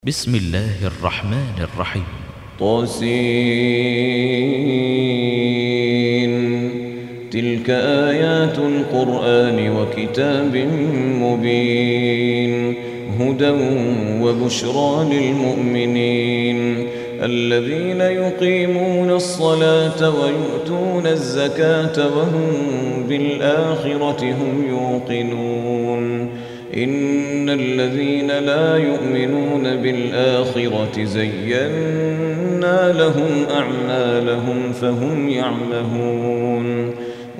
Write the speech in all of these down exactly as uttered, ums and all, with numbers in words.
بسم الله الرحمن الرحيم. طاسين. تلك آيات القرآن وكتاب مبين، هدى وبشرى للمؤمنين الذين يقيمون الصلاة ويؤتون الزكاة وهم بالآخرة هم يوقنون. إن الذين لا يؤمنون بالآخرة زينا لهم أعمالهم فهم يعمهون.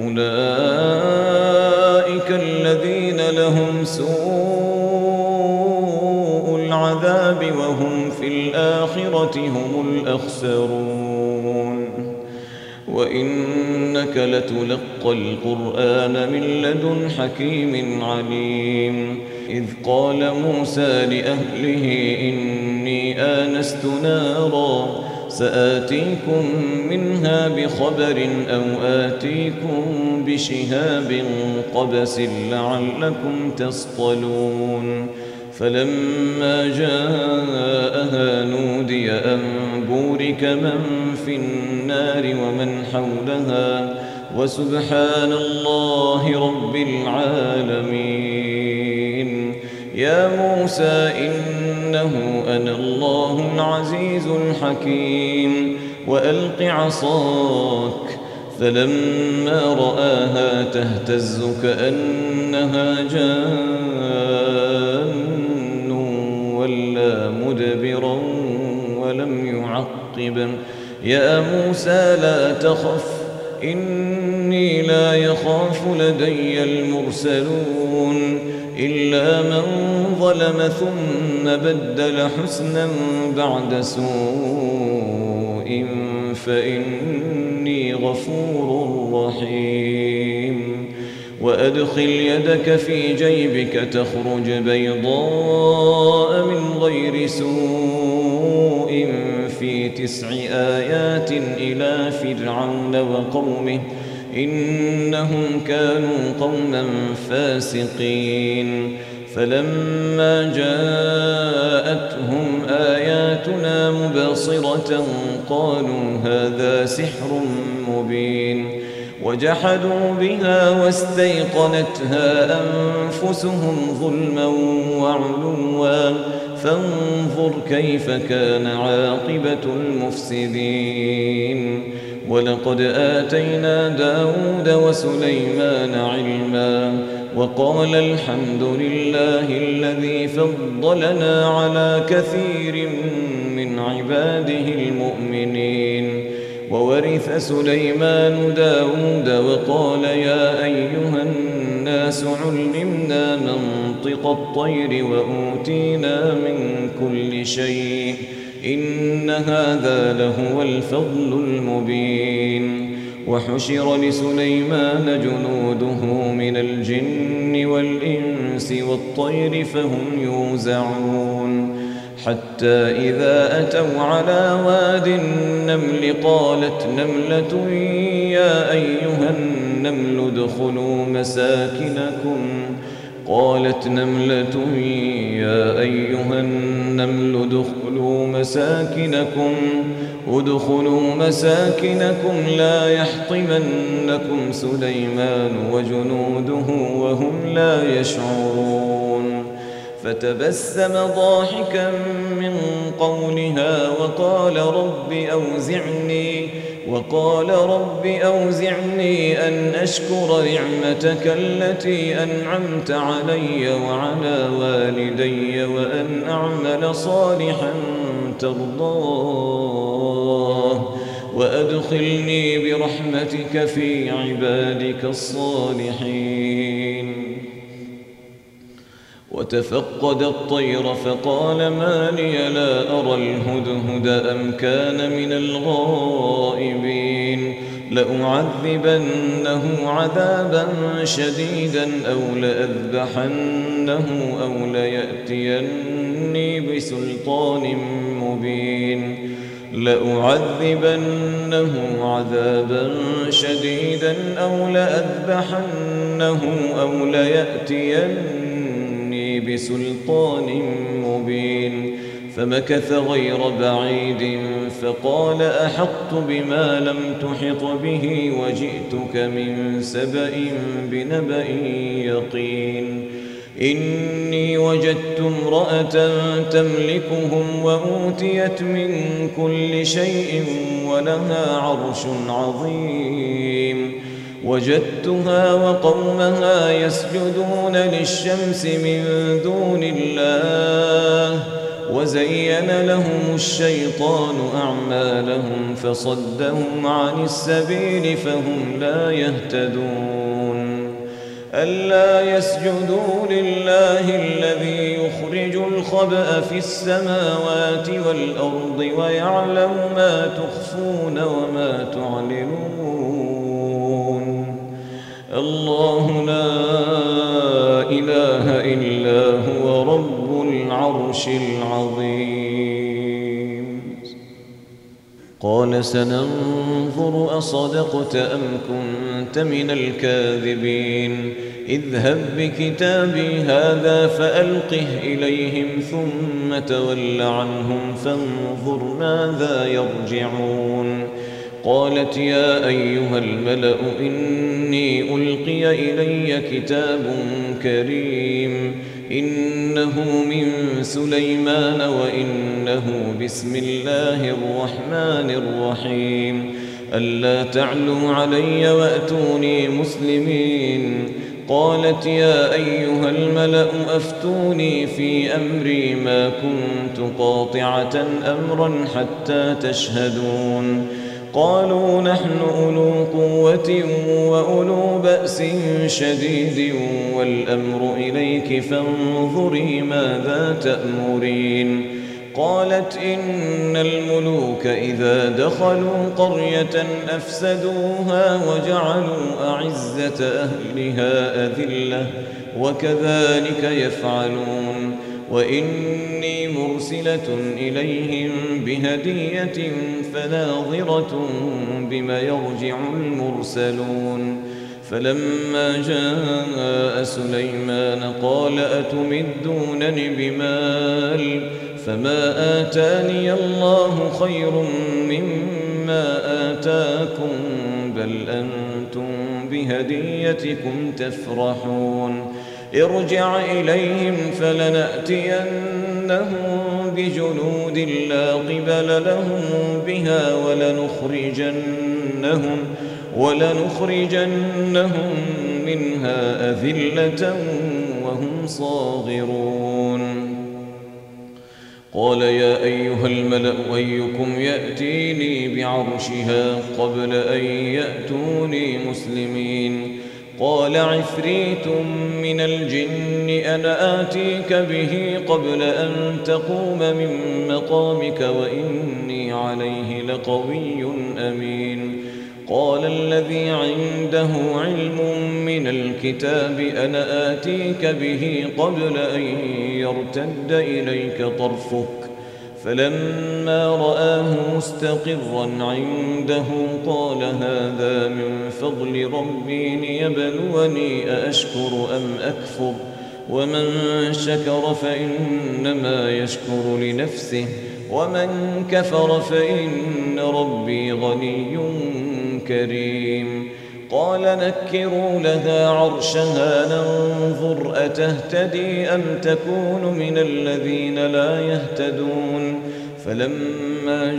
أولئك الذين لهم سوء العذاب وهم في الآخرة هم الأخسرون. وإنك لتلقى القرآن من لدن حكيم عليم. إذ قال موسى لأهله إني آنست نارا سآتيكم منها بخبر أو آتيكم بشهاب قبس لعلكم تصطلون. فلما جاءها نودي أن بورك من في النار ومن حولها وسبحان الله رب العالمين. يا موسى إنه أنا الله العزيز الحكيم وألق عصاك. فلما رآها تهتز كأنها جان ولا مدبرا ولم يعقب. يا موسى لا تخف إني لا يخاف لدي المرسلون إلا من ظلم ثم بدل حسنا بعد سوء فإني غفور رحيم. وأدخل يدك في جيبك تخرج بيضاء من غير سوء في تسع آيات إلى فرعون وقومه إنهم كانوا قوما فاسقين. فلما جاءتهم آياتنا مبصرة قالوا هذا سحر مبين. وجحدوا بها واستيقنتها أنفسهم ظلما وعلوا فانظر كيف كان عاقبة المفسدين. ولقد آتينا داود وسليمان علما وقال الحمد لله الذي فضلنا على كثير من عباده المؤمنين. وورث سليمان داود وقال يا أيها الناس علمنا منطق الطير وأوتينا من كل شيء إن هذا لهو الفضل المبين. وحشر لسليمان جنوده من الجن والإنس والطير فهم يوزعون. حتى إذا أتوا على واد النمل قالت نملة يا أيها النمل ادخلوا مساكنكم قالت نملة يا أيها النمل ادخلوا مساكنكم ادخلوا مساكنكم لا يحطمنكم سليمان وجنوده وهم لا يشعرون. فتبسم ضاحكا من قولها وقال رب أوزعني وقال رب أوزعني أن أشكر نعمتك التي أنعمت علي وعلى والدي وأن أعمل صالحا ترضاه وأدخلني برحمتك في عبادك الصالحين. وتفقد الطير فقال ما لي لا أرى الهدهد أم كان من الغائبين. لأعذبنه عذابا شديدا أو لأذبحنه أو ليأتيني بسلطان مبين. لأعذبنه عذابا شديدا أو لأذبحنه أو ليأتيني بسلطان مبين. فمكث غير بعيد فقال أحطت بما لم تحط به وجئتك من سبأ بنبأ يقين إني وجدت امرأة تملكهم وأوتيت من كل شيء ولها عرش عظيم وجدتها وقومها يسجدون للشمس من دون الله وزين لهم الشيطان أعمالهم فصدهم عن السبيل فهم لا يهتدون ألا يسجدوا لله الذي يخرج الخبأ في السماوات والأرض ويعلم ما تخفون وما تعلنون الله لا إله إلا هو رب العرش العظيم قال سننظر أصدقت أم كنت من الكاذبين اذهب بكتابي هذا فألقه إليهم ثم تول عنهم فانظر ماذا يرجعون قالت يا أيها الملأ إني ألقي إلي كتاب كريم إنه من سليمان وإنه بسم الله الرحمن الرحيم ألا تعلوا علي وأتوني مسلمين قالت يا أيها الملأ أفتوني في أمري ما كنت قاطعة أمرا حتى تشهدون قالوا نحن أولو قوة وأولو بأس شديد والأمر إليك فانظري ماذا تأمرين قالت إن الملوك إذا دخلوا قرية أفسدوها وجعلوا أعزة أهلها أذلة وكذلك يفعلون وإني مرسلة إليهم بهدية فناظرة بما يرجع المرسلون فلما جاء سليمان قال أتمدونني بمال فما آتاني الله خير مما آتاكم بل أنتم بهديتكم تفرحون ارجع إليهم فلنأتينهم بجنود لا قبل لهم بها ولنخرجنهم ولنخرجنهم منها أذلة وهم صاغرون قال يا أيها الملأ أيكم يأتيني بعرشها قبل أن يأتوني مسلمين قال عفريت من الجن أنا آتيك به قبل أن تقوم من مقامك وإني عليه لقوي أمين قال الذي عنده علم من الكتاب أنا آتيك به قبل أن يرتد إليك طرفك فلما رآه مستقرا عنده قال هذا من فضل ربي ليبلوني أأشكر أم أكفر ومن شكر فإنما يشكر لنفسه ومن كفر فإن ربي غني كريم قال نكروا لها عرشها ننظر أتهتدي أم تكون من الذين لا يهتدون فلما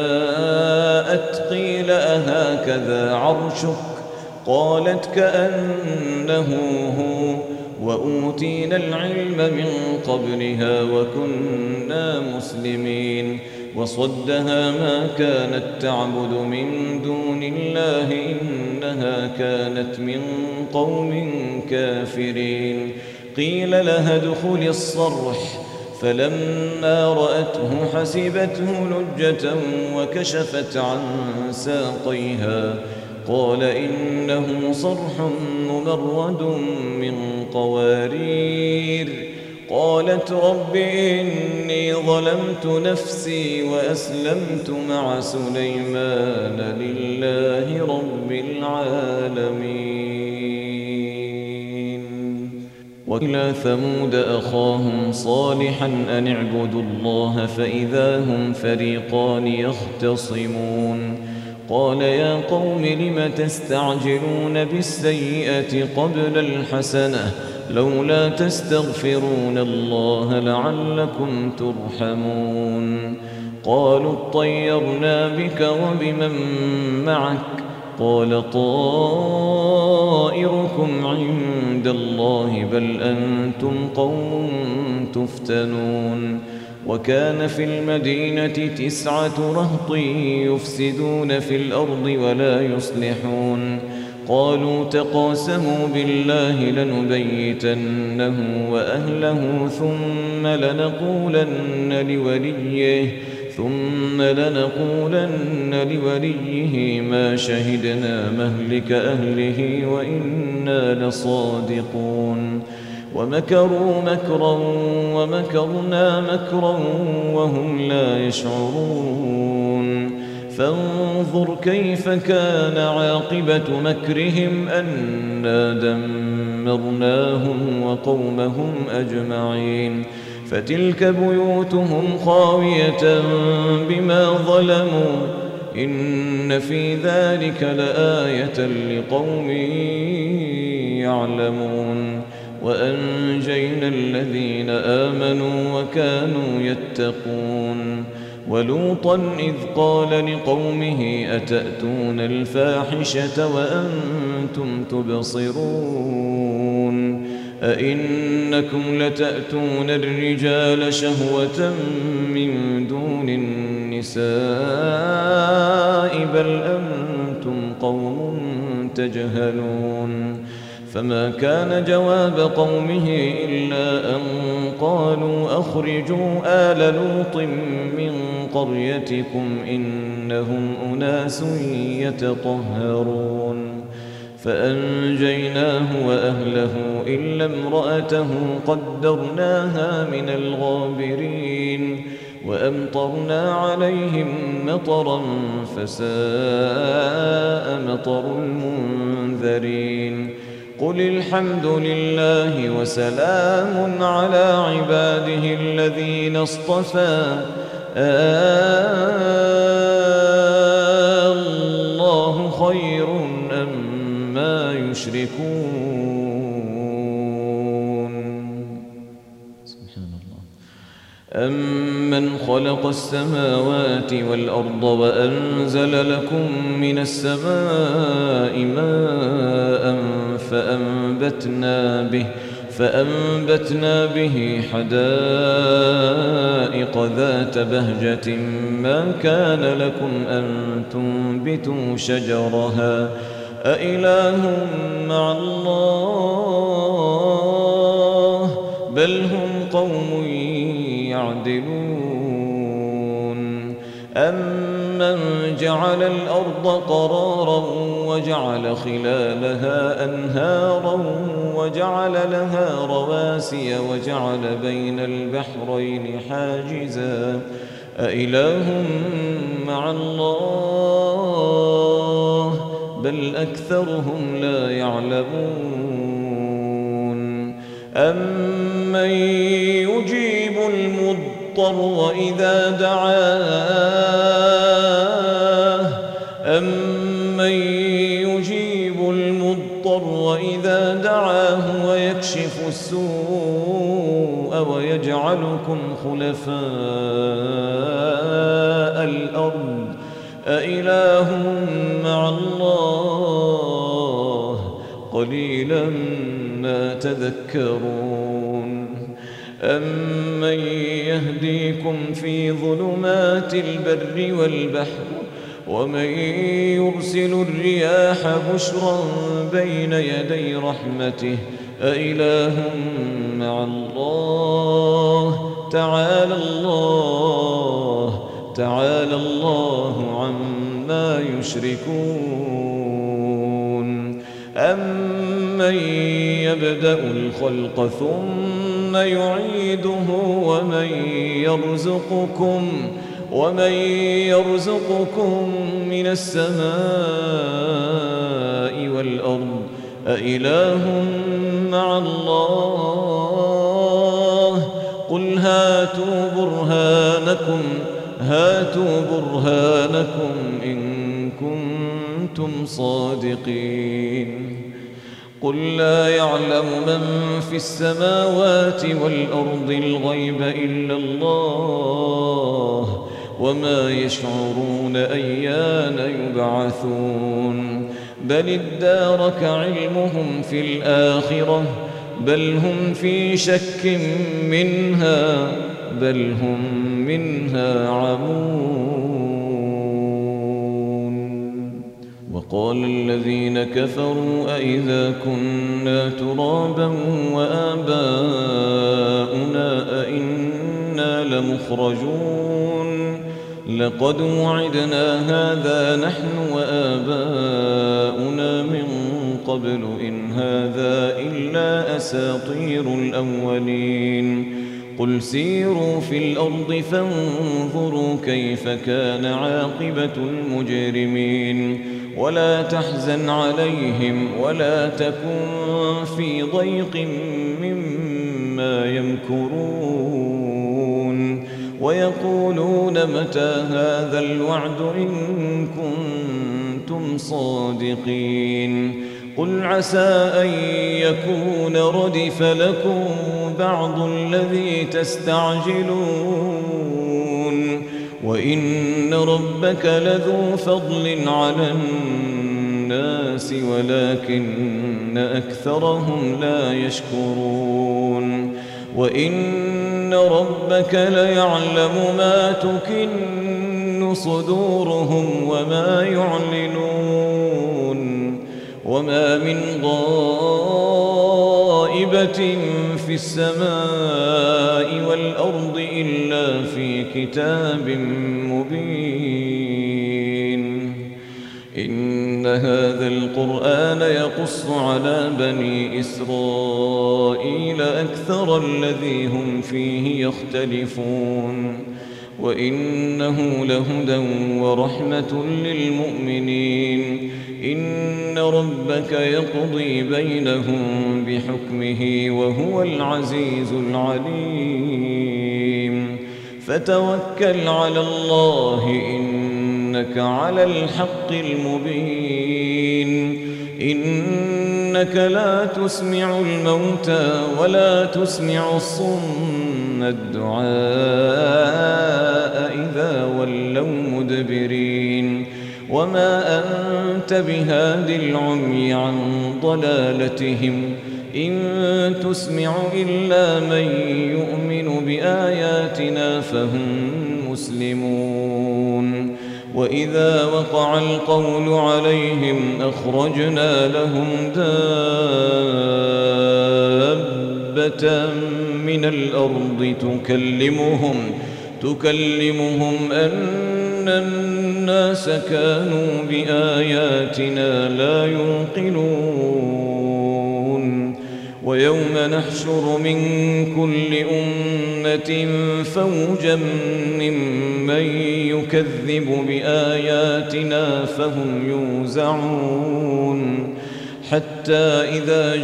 جاءت قيل أهكذا عرشك قالت كأنه هو وأوتينا العلم من قبلها وكنا مسلمين وصدها ما كانت تعبد من دون الله إنها كانت من قوم كافرين قيل لها ادخل الصرح فلما رأته حسبته لجة وكشفت عن ساقيها قال إنه صرح ممرد من قوارير قالت رب إني ظلمت نفسي وأسلمت مع سليمان لله رب العالمين وإلى ثمود أخاهم صالحا أن اعبدوا الله فإذا هم فريقان يختصمون قال يا قوم لم تستعجلون بالسيئة قبل الحسنة لولا تستغفرون الله لعلكم ترحمون قالوا اطيرنا بك وبمن معك قال طائركم عند الله بل أنتم قوم تفتنون وكان في المدينة تسعة رهط يفسدون في الأرض ولا يصلحون قالوا تقاسموا بالله لنبيتنه وأهله ثم لنقولن لوليه ثم لنقولن لوليه ما شهدنا مهلك أهله وإنا لصادقون ومكروا مكرا ومكرنا مكرا وهم لا يشعرون فانظر كيف كان عاقبة مكرهم أنا دمرناهم وقومهم أجمعين فتلك بيوتهم خاوية بما ظلموا إن في ذلك لآية لقوم يعلمون وأنجينا الذين آمنوا وكانوا يتقون ولوطا إذ قال لقومه أتأتون الفاحشة وأنتم تبصرون أئنكم لتأتون الرجال شهوة من دون النساء بل أنتم قوم تجهلون فما كان جواب قومه إلا أن قالوا أخرجوا آل لوط من قريتكم إنهم أناس يتطهرون فأنجيناه وأهله إلا امرأته قدرناها من الغابرين وأمطرنا عليهم مطرا فساء مطر المنذرين قل الحمد لله وسلام على عباده الذين اصطفى الله خير أما يشركون سبحان الله أمن خلق السماوات والأرض وأنزل لكم من السماء ماء فأنبتنا به فأنبتنا به حدائق ذات بهجة ما كان لكم أن تنبتوا شجرها أإله مع الله بل هم قوم يعدلون أمن جعل الأرض قرارا وجعل خلالها أنهارا وجعل لها رواسي وجعل بين البحرين حاجزا أإله مع الله بل أكثرهم لا يعلمون أمن يجيب المضطر إذا دعاه أمن يجيب المضطر إذا دعاه ويكشف السوء ويجعلكم خلفاء الأرض أإله مع الله قليلا ما تذكرون أمن يهديكم في ظلمات البر والبحر ومن يرسل الرياح بشرا بين يدي رحمته أإله مع الله تعالى الله تعالى الله عما يشركون أمن يبدأ الخلق ثم يعيده ومن يرزقكم ومن يرزقكم من السماء والأرض أإله مع الله قل هاتوا برهانكم هاتوا برهانكم إن كنتم صادقين قل لا يعلم من في السماوات والأرض الغيب إلا الله وما يشعرون أيان يبعثون بل ادارك علمهم في الآخرة بل هم في شك منها بل هم منها عمون وقال الذين كفروا أئذا كنا ترابا وآباؤنا أئنا لمخرجون لقد وعدنا هذا نحن وآباؤنا من قبل إن هذا إلا أساطير الأولين قل سيروا في الأرض فانظروا كيف كان عاقبة المجرمين ولا تحزن عليهم ولا تكن في ضيق مما يمكرون ويقولون متى هذا الوعد إن كنتم صادقين قل عسى أن يكون ردف لكم بعض الذي تستعجلون وإن ربك لذو فضل على الناس ولكن أكثرهم لا يشكرون وإن ربك ليعلم ما تكن صدورهم وما يعلنون وما من غائبة في السماء والأرض إلا في كتاب مبين إن هذا القرآن يقص على بني إسرائيل أكثر الذي هم فيه يختلفون وإنه لهدى ورحمة للمؤمنين إن ربك يقضي بينهم بحكمه وهو العزيز العليم فتوكل على الله إنك على الحق المبين إنك لا تسمع الموتى ولا تسمع الصم الدعاء إذا ولوا مدبرين وما أنت بهاد العمي عن ضلالتهم إن تسمع إلا من يؤمن بآياتنا فهم مسلمون وإذا وقع القول عليهم أخرجنا لهم دابة من الأرض تكلمهم تكلمهم أن الناس كانوا بآياتنا لا يوقنون ويوم نحشر من كل أمة فوجا ممن يكذب بآياتنا فهم يوزعون حتى إذا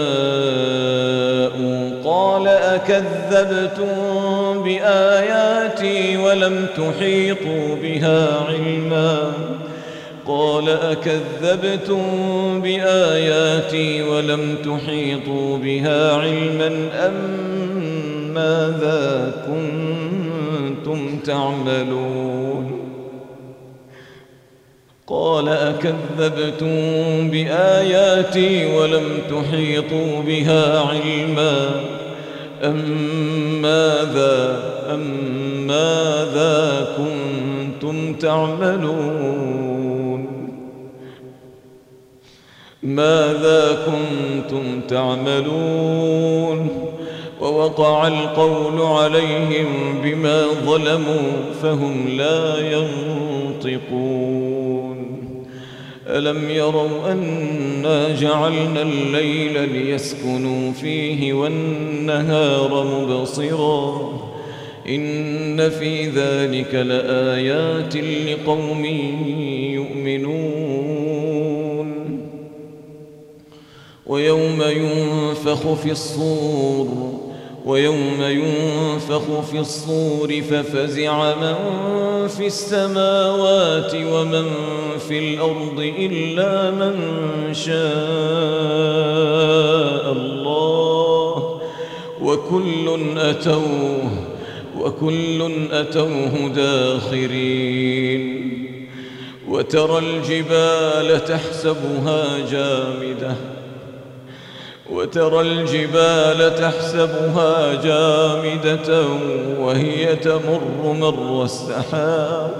جاءوا قال أكذبتم بآياتي ولم تحيطوا بها علما قال أكذبتم بآياتي ولم تحيطوا بها علما أم ماذا كنتم تعملون قال أكذبتم بآياتي ولم تحيطوا بها علما أم ماذا أم ماذا كنتم تعملون ماذا كنتم تعملون ووقع القول عليهم بما ظلموا فهم لا ينطقون ألم يروا أنا جعلنا الليل ليسكنوا فيه والنهار مبصرا إن في ذلك لآيات لقوم يؤمنون ويوم ينفخ في الصور ويوم ينفخ في الصور ففزع من في السماوات ومن في الأرض إلا من شاء الله وكل أتوه وكل أتوه داخرين وترى الجبال تحسبها جامدة وترى الجبال تحسبها جامدة وهي تمر مر السحاب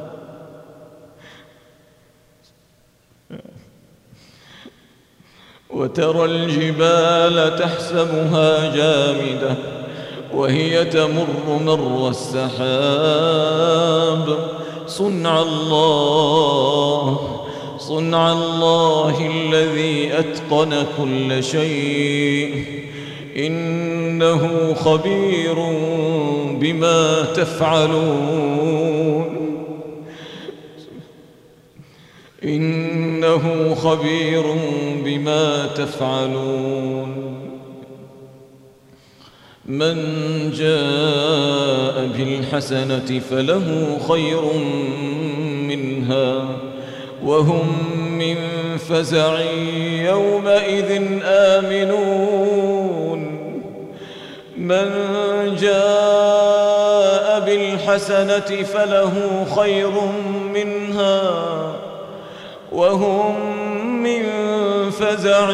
وترى الجبال تحسبها جامدة وهي تمر مر السحاب صنع الله صنع الله الذي أتقن كل شيء إنه خبير بما تفعلون إنه خبير بما تفعلون من جاء بالحسنة فله خير منها وهم من فزع يومئذ آمنون من جاء بالحسنة فله خير منها وهم من فزع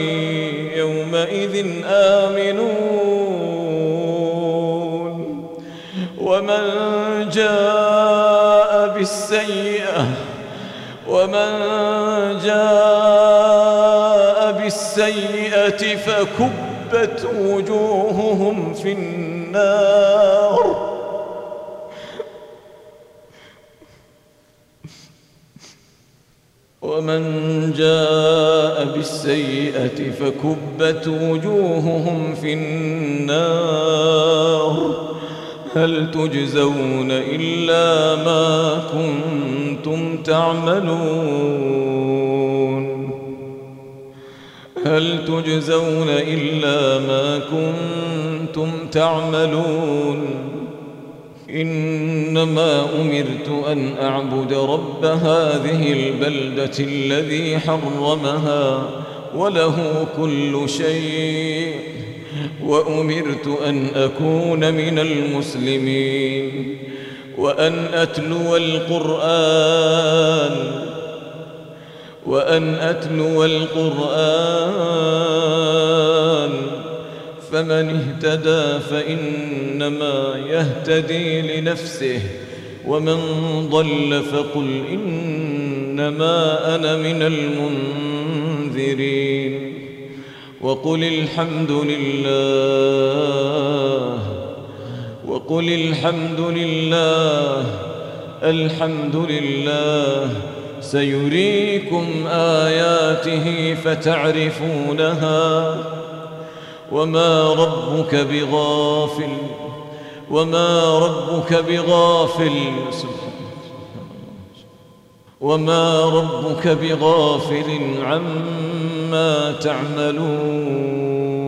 يومئذ آمنون ومن جاء بالسيئة ومن جاء بالسيئة فكبت وجوههم في النار ومن جاء بالسيئة فكبت وجوههم في النار هل تجزون إلا ما كنتم تعملون هل تجزون إلا ما كنتم تعملون إنما أمرت أن أعبد رب هذه البلدة الذي حرمها وله كل شيء وأمرت أن أكون من المسلمين وأن أتلو القرآن وأن أتلو القرآن فمن اهتدى فإنما يهتدي لنفسه ومن ضل فقل إنما أنا من المنذرين وقل الحمد لله وقل الحمد لله الحمد لله سيريكم آياته فتعرفونها وما ربك بغافل وما ربك بغافل وما ربك بغافل عما تعملون